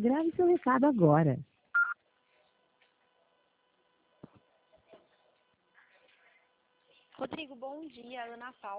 Grave seu recado agora. Rodrigo, bom dia, Ana Paula.